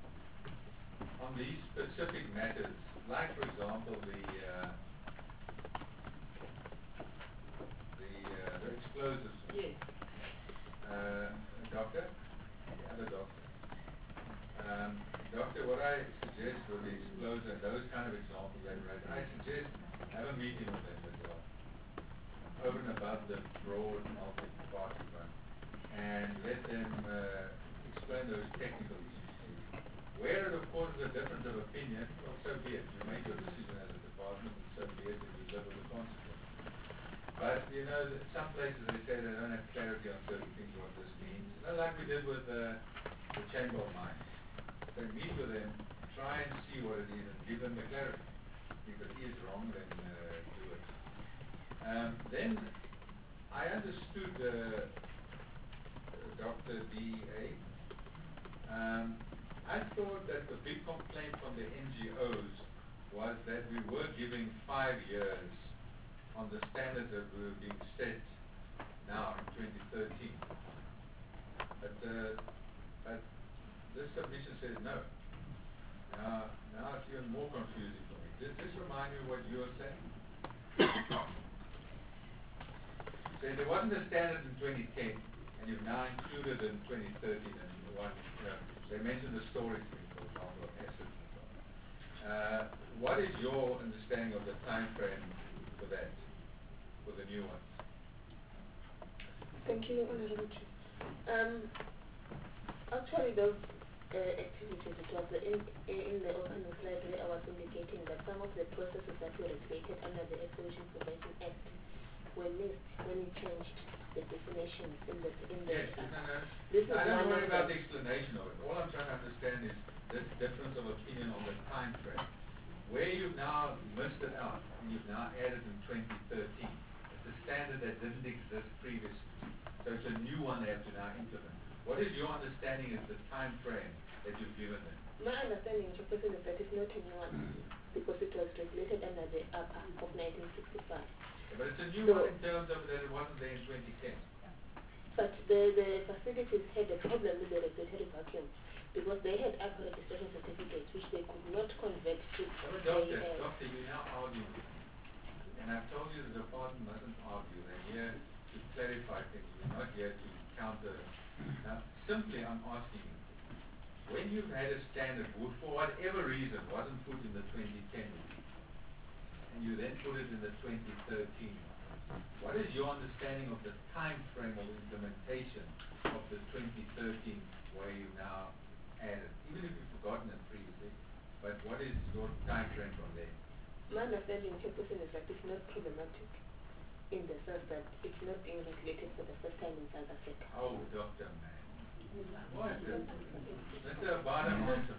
on these specific matters, like for example the uh, the, uh, the explosives, Yes. uh, doctor, the other doctor, um, doctor, what I suggest with the explosives and those kind of examples that raised, I suggest have a meeting with them as well, over and above the broad multi-party one, and let them uh, explain those technical issues to you. Where it of course is a difference of opinion, well, so be it. You make your decision as a department, and so be it, and you live with the consequences. But, you know, that some places they say they don't have clarity on certain things, what this means. You know, like we did with uh, the Chamber of Mines. So meet with them, try and see what it is, and give them the clarity. If it is wrong, then uh, do it. Um, then I understood uh, Doctor D A. Um, I thought that the big complaint from the N G Os was that we were giving five years on the standards that were being set now in twenty thirteen. says no. Now, now it's even more confusing for me. Does this remind me of what you were saying? So there wasn't a standard in twenty ten, and you've now included in twenty thirteen and one, you know, they mentioned the storage thing, for example, of acids and so on. Uh, what is your understanding of the time frame for that, for the new ones? Thank you, Honorable Chair. Um, actually, those uh, activities, it was in, in the opening slide where I was indicating that some of the processes that were regulated under the Exclusion Prevention Act were missed when you changed the definitions in the in the. Yes, no, no. This is I don't one worry of about them. the explanation of it. All I'm trying to understand is this difference of opinion on the time frame. Where you've now missed it out and you've now added in twenty thirteen. It's a standard that didn't exist previously. So it's a new one they have to now implement. What is your understanding of the time frame that you've given them? My understanding, Chairperson, is that it's not a new one because it was regulated under the A P A of nineteen sixty-five. Yeah, but it's a new So, one in terms of that it wasn't there in twenty ten. but the, the facilities had a problem with the regulatory vacuum because they had A P A registration certificates which they could not convert to Oh, A doctor, S. doctor, you're now arguing. And I've told you the department mustn't argue. They're here to clarify things. We're not here to counter. Now, simply I'm asking you, when you've had a standard which for whatever reason wasn't put in the twenty ten and you then put it in the twenty thirteen, what is your understanding of the time frame of implementation of the twenty thirteen where you now added, even if you've forgotten it previously, but what is your time frame from there? My understanding, Chairperson, is that it's not problematic in the sense that it's not being regulated for the first time in South Africa. Oh, doctor, man. What is that's a bottom answer.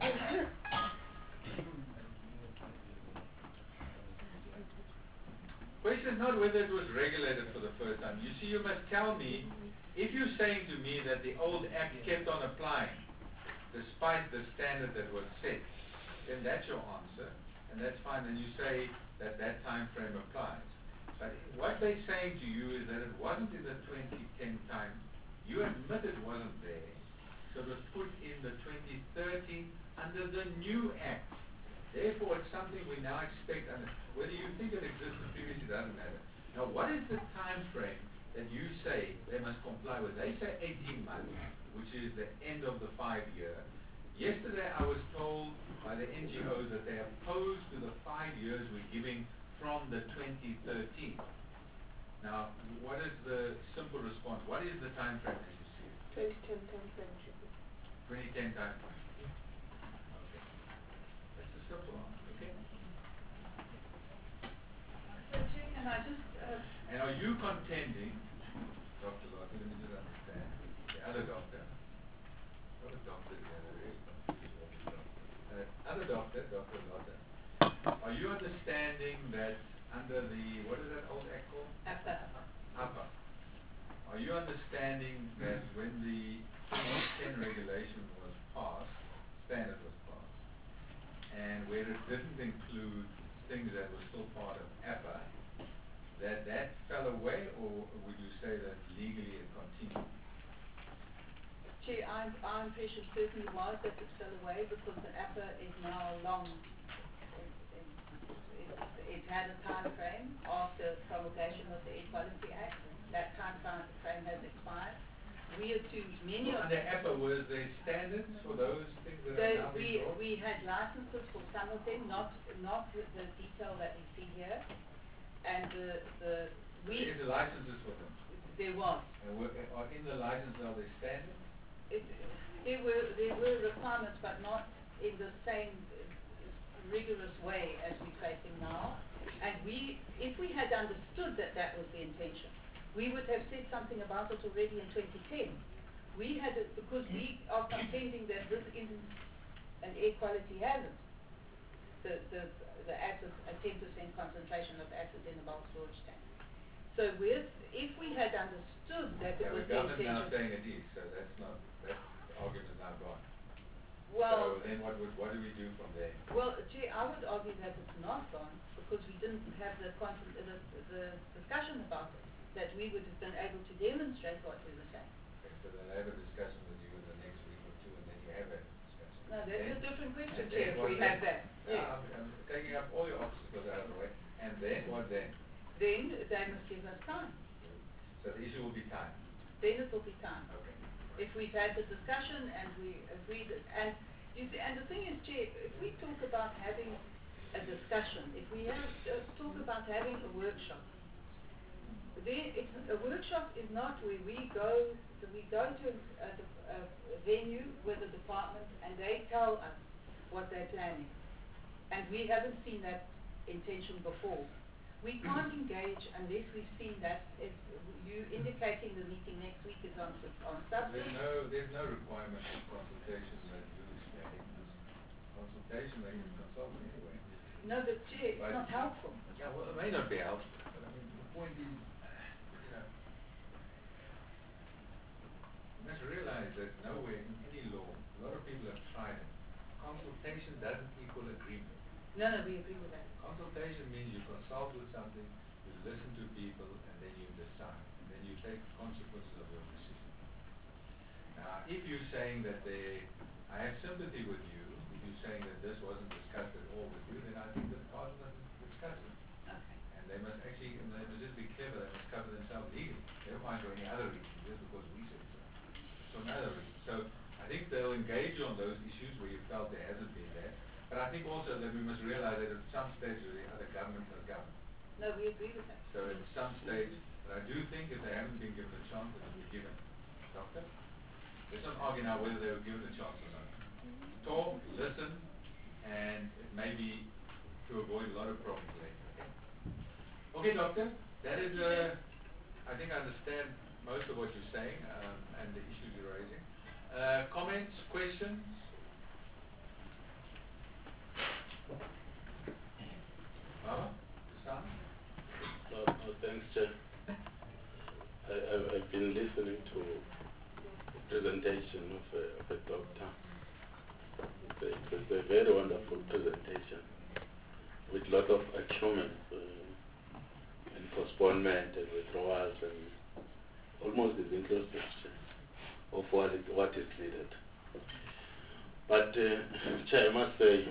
Question is not whether it was regulated for the first time. You see, you must tell me, if you're saying to me that the old act kept on applying despite the standard that was set, then that's your answer, and that's fine, and you say that that time frame applies. But what they're saying to you is that it wasn't in the twenty ten time. You admit it wasn't there, so it was put in the twenty thirteen under the new act. Therefore, it's something we now expect, and whether you think it existed previously doesn't matter. Now, what is the time frame that you say they must comply with? They say eighteen months, which is the end of the five year. Yesterday, I was told by the N G Os that they are opposed to the five years we're giving from the twenty thirteen. Now, what is the simple response? What is the time frame that you see? twenty ten time frame, Chairperson. twenty ten time frame. Okay. That's a simple answer. Okay. So, Chair, can I just, uh, And are you contending, Doctor Lotte, let me just understand, the other doctor, what a doctor is, I'm really confused what the doctor. Uh, other doctor, Doctor Lotte, are you understanding that under the, what is that old act called? A P A. A P A. Are you understanding that when the twenty ten regulation was passed, standard was passed, and where it didn't include things that were still part of A P A, that that fell away, or would you say that legally it continued? Chair, our, our impression certainly was that it fell away because the A P A is now long. It, it, it had a time frame after promulgation of the Equality Act. That time frame has expired. We assumed many So of under A P A, was there standards for those things that They, are now we, being brought? we had licenses for some of them, not, not with the detail that we see here. And the, the, we, Is the licenses for them? there was. And were, are in the license, are they standards? It, there were, there were requirements, but not in the same uh, rigorous way as we're facing now. And we, if we had understood that that was the intention, we would have said something about it already in twenty ten. We had it because we are contending that this isn't an air quality hazard. The, the, the acid, a ten percent concentration of acid in a bulk storage tank. So with, if we had understood that it Yeah, was the the government now intention, saying it is, so that's not, that argument is now gone. well, So then what would, what do we do from there? well, gee, I would argue that it's not gone because we didn't have the, quantum, the, the discussion about it, that we would have been able to demonstrate what we were saying. Okay, so they'll have a discussion with you in the next week or two, and then you have a discussion. No, that's a then- different question, and Chair, then if we what have then? that. Yeah, Yes. I'm, I'm taking up all your obstacles out of the way. And then, what then? Then they must give us time. So the issue will be time. Then it will be time. Okay. If we've had the discussion and we agreed, that- and you see, and the thing is, Chair, if we talk about having a discussion, if we have, uh, talk about having a workshop, then it's, a workshop is not where we go, so we go to a, a, a venue with a department and they tell us what they're planning. And we haven't seen that intention before. We can't engage unless we've seen that. If you indicating the meeting next week is on, on There's substance. no, there's no requirement for consultation that you explain. Consultation, they can consult anyway. No, but Chair, it's Right. not helpful. Yeah, well, it may not be helpful, but I mean, the point is, you know, you must realize that nowhere in any law, a lot of people have tried it. Consultation doesn't equal agreement. No, no, we agree with that. Consultation means you consult with something, you listen to people, and then you decide, and then you take consequences of your decision. Now, if you're saying that they, I have sympathy with you, if you're saying that this wasn't discussed at all with you, then I think that part must discuss it. Okay. And they must actually, and they must just be clever, they must cover themselves legally. Never mind for any other reason, just because we said so. For another reason. So I think they'll engage on those issues where you felt there hasn't been there. But I think also that we must realize that at some stage the other government must govern. No, we agree with that. So at some stage, but I do think if they haven't been given a chance, they will be given. Doctor? Let's not argue now whether they were given a chance or not. Talk, listen, and it may be to avoid a lot of problems later. Okay, Doctor? That is, uh, I think I understand most of what you're saying um, and the issues you're raising. Uh, comments, questions? Mama? Son? No, no, thanks, Chair. I, I, I've been listening to the presentation of a, of a doctor. It's a, it's a very wonderful presentation with a lot of acumen uh, and postponement and withdrawals and almost the introspection of what, it, what is needed. But, uh, Chair, I must say,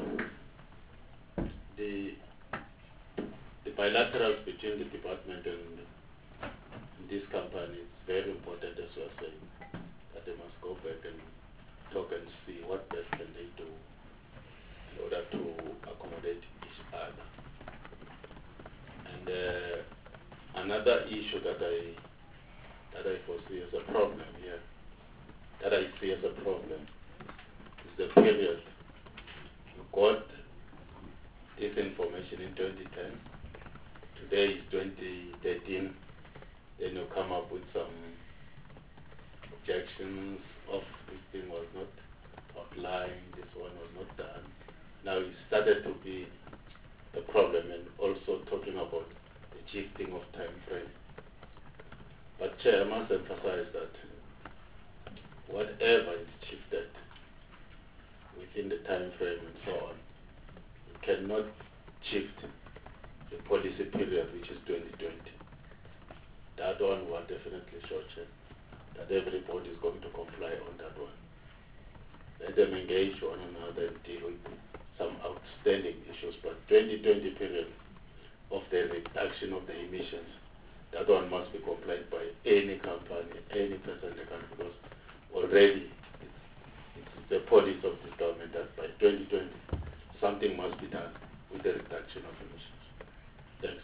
the the bilaterals between the department and, and this company is very important, as you are saying, that they must go back and talk and see what best can they do in order to accommodate each other. And uh, another issue that I that I foresee as a problem here, that I see as a problem, is the period you got this information in twenty ten. Today is twenty thirteen, then you come up with some objections of this thing was not outlined, this one was not done. Now it started to be a problem, and also talking about the shifting of time frame. But Chair, I must emphasize that whatever is shifted within the time frame and so on, you cannot shift the policy period, which is twenty twenty. That one will definitely shorten, that everybody is going to comply on that one. Let them engage one another and deal with some outstanding issues, but twenty twenty period of the reduction of the emissions, that one must be complied by any company, any person in the country, because already it's, it's the policy of this government that by twenty twenty something must be done with the reduction of emissions. Thanks.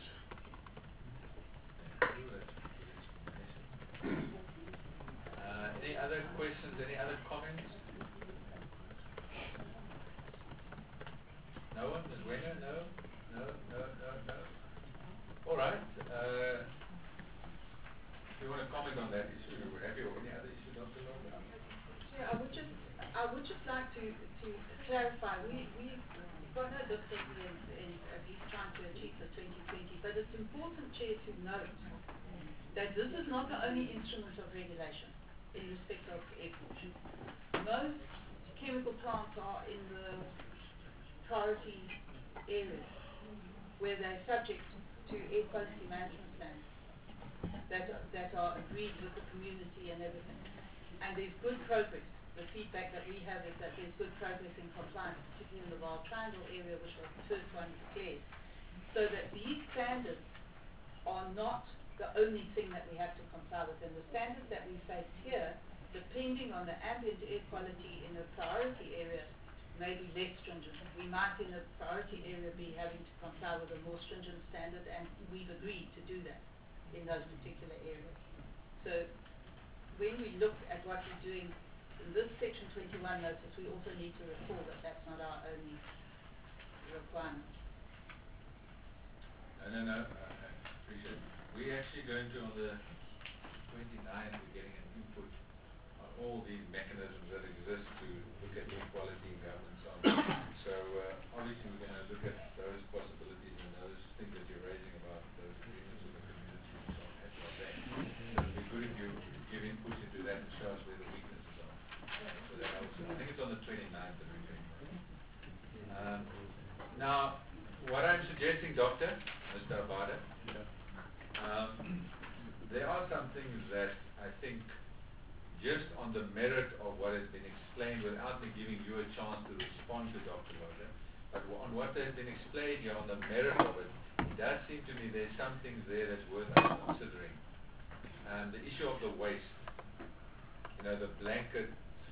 Uh, any other questions, any other comments? No one? Miz Wenner? No? No, no, no, no. All right. Uh, if you want to comment on that issue, we're happy, or any other issue, Doctor Lawler? Yeah, I would just, I would just like to, to clarify, we, we've got no difficulty in, in at least trying to achieve the twenty twenty, but it's important, Chair, to note that this is not the only instrument of regulation in respect of air pollution. Most chemical plants are in the priority areas where they're subject to air quality management plans that are, that are agreed with the community and everything. And there's good progress the feedback that we have is that there's good progress in compliance, particularly in the Wild Triangle area, which was the first one declared. So that these standards are not the only thing that we have to comply with. And the standards that we face here, depending on the ambient air quality in a priority area, may be less stringent. We might in a priority area be having to comply with a more stringent standard, and we've agreed to do that in those particular areas. So when we look at what we're doing in this Section twenty-one notice, we also need to recall that that's not our only requirement. No, no, no, uh, I appreciate it. We're actually going to, on the twenty-ninth, we're getting an input on all these mechanisms that exist to look at equality in government. So uh, obviously we're going to look at those possibilities and those things that you're raising about those agreements with the community and so on, as you are saying. So it would be good if you give input into that and show us where the weaknesses are. So that also, I think it's on the twenty-ninth that we're doing. Um, now, what I'm suggesting, Doctor, Mister Abada, um, there are some things that I think, just on the merit of what has been explained, without me giving you a chance to respond to Doctor Loder, but on what has been explained here, on the merit of it, it does seem to me there's some things there that's worth us considering. And the issue of the waste, you know, the blanket,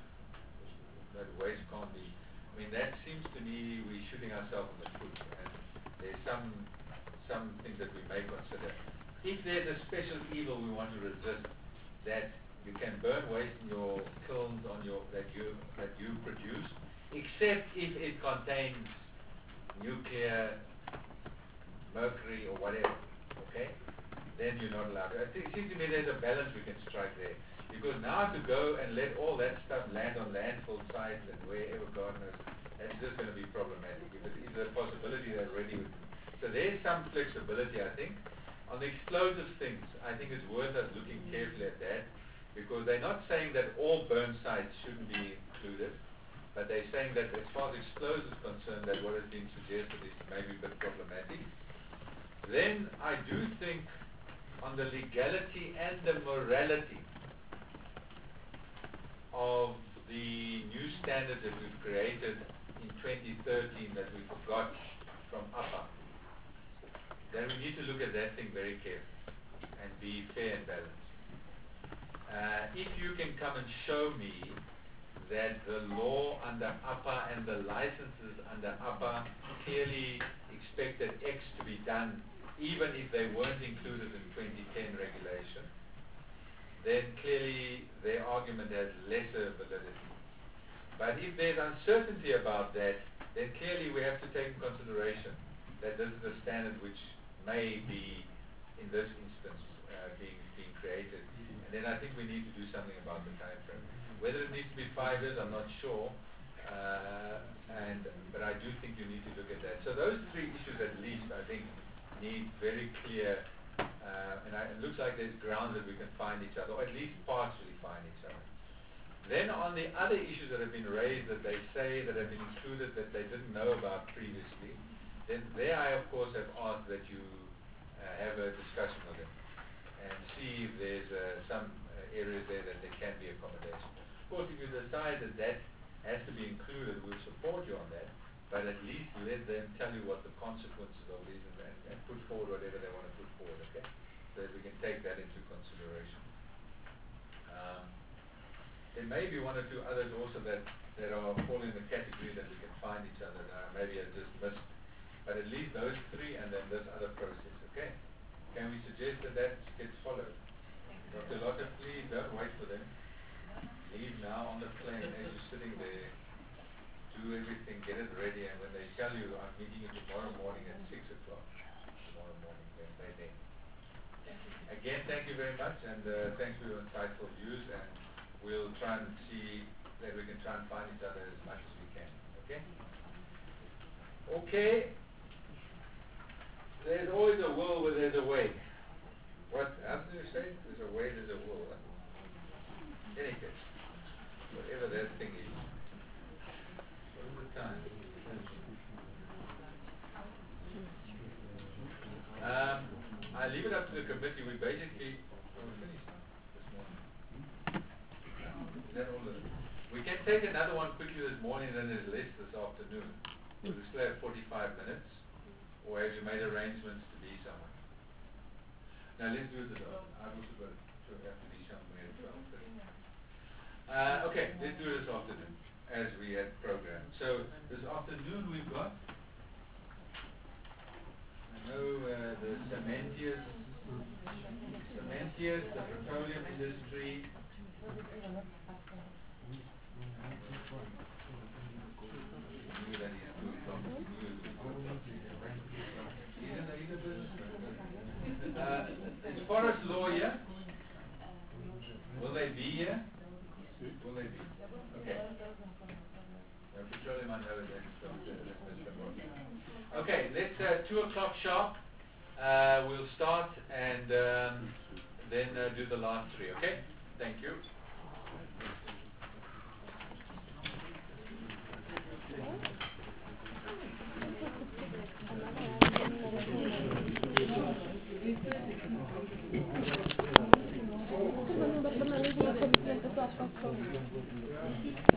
that waste can't be, I mean, that seems to me we're shooting ourselves in the foot, and there's some, some things that we may consider. If there's a special evil we want to resist, that you can burn waste in your kilns on your that you that you produce, except if it contains nuclear, mercury, or whatever. Okay, then you're not allowed. I think, it seems to me there's a balance we can strike there, because now to go and let all that stuff land on landfill sites and wherever God knows, that's just going to be problematic. If it is a possibility that already, so there's some flexibility, I think. On the explosive things, I think it's worth us looking carefully at that, because they're not saying that all burn sites shouldn't be included, but they're saying that as far as explosives is concerned, that what has been suggested is maybe a bit problematic. Then I do think on the legality and the morality of the new standard that we've created in twenty thirteen that we forgot from U P A, then we need to look at that thing very carefully and be fair and balanced. Uh, if you can come and show me that the law under U P A and the licenses under U P A clearly expected X to be done, even if they weren't included in twenty ten regulation, then clearly their argument has lesser validity. But if there's uncertainty about that, then clearly we have to take in consideration that this is a standard which may be, in this instance, uh, being, being created. Then I think we need to do something about the time frame. Whether it needs to be five years, I'm not sure. Uh, and but I do think you need to look at that. So those three issues, at least, I think, need very clear. Uh, and I, it looks like there's grounds that we can find each other, or at least partially find each other. Then on the other issues that have been raised, that they say that have been included that they didn't know about previously, then there I of course have asked that you uh, have a discussion with them and see if there's uh, some uh, areas there that there can be accommodation. Of course, if you decide that that has to be included, we'll support you on that, but at least let them tell you what the consequences of these and, and, and put forward whatever they want to put forward, okay? So that we can take that into consideration. Um, there may be one or two others also that, that are fall in the category that we can find each other. Now, maybe I just missed, but at least those three and then this other process, okay? Can we suggest that that gets followed? Doctor Lotter, please don't wait for them. Leave now on the plane as you're sitting there. Do everything, get it ready, and when they tell you, I'm meeting you tomorrow morning at six o'clock, tomorrow morning, then they then. Again, thank you very much, and uh, thanks for your insightful views, and we'll try and see that we can try and find each other as much as we can, okay? Okay. There's always a will where there's a way. What else do you say? There's a way, there's a will. In any case, whatever that thing is. What is the time? Um, I leave it up to the committee. We basically, oh, we finished this morning. Is that all of it? We can take another one quickly this morning and then less this afternoon. We'll still have forty-five minutes. Or have you made arrangements to be somewhere? Now let's do this. I've also got to have to be somewhere at twelve thirty. Uh, okay, let's do it this afternoon as we had programmed. So this afternoon we've got, I know uh, the Cementius, Cementius, the petroleum industry. Uh, is Forest Law here? Will they be here? Will they be? Okay. Uh, petroleum, I know that. Okay, let's uh, two o'clock sharp. Uh, we'll start and um, then uh, do the last three. Okay? Thank you. Teman-teman ini yang